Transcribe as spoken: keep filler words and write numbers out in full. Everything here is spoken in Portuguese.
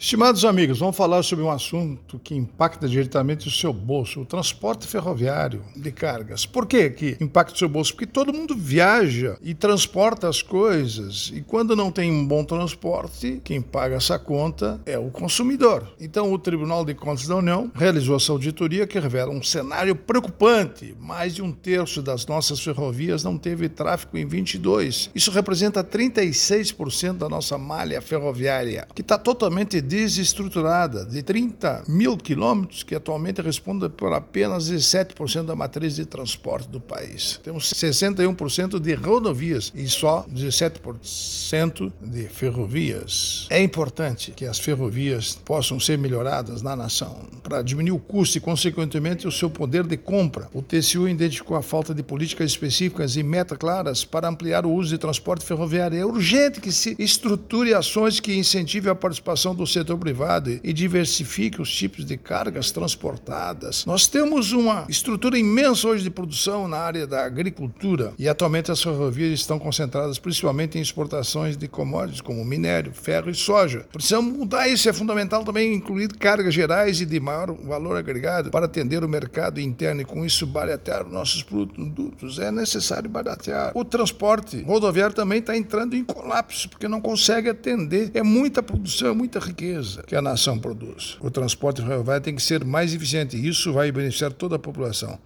Estimados amigos, vamos falar sobre um assunto que impacta diretamente o seu bolso, o transporte ferroviário de cargas. Por que que impacta o seu bolso? Porque todo mundo viaja e transporta as coisas, e quando não tem um bom transporte, quem paga essa conta é o consumidor. Então o Tribunal de Contas da União realizou essa auditoria que revela um cenário preocupante. Mais de um terço das nossas ferrovias não teve tráfego em vinte e dois. Isso representa trinta e seis por cento da nossa malha ferroviária, que está totalmente desestruturada, de trinta mil quilômetros, que atualmente responde por apenas dezessete por cento da matriz de transporte do país. Temos sessenta e um por cento de rodovias e só dezessete por cento de ferrovias. É importante que as ferrovias possam ser melhoradas na nação para diminuir o custo e, consequentemente, o seu poder de compra. O T C U identificou a falta de políticas específicas e metas claras para ampliar o uso de transporte ferroviário. É urgente que se estruture ações que incentivem a participação do setor privado e diversifique os tipos de cargas transportadas. Nós temos uma estrutura imensa hoje de produção na área da agricultura e atualmente as ferrovias estão concentradas principalmente em exportações de commodities como minério, ferro e soja. Precisamos mudar isso, é fundamental também incluir cargas gerais e de maior valor agregado para atender o mercado interno e com isso baratear os nossos produtos. É necessário baratear. O transporte rodoviário também está entrando em colapso porque não consegue atender. É muita produção, é muita riqueza que a nação produz. O transporte rodoviário tem que ser mais eficiente e isso vai beneficiar toda a população.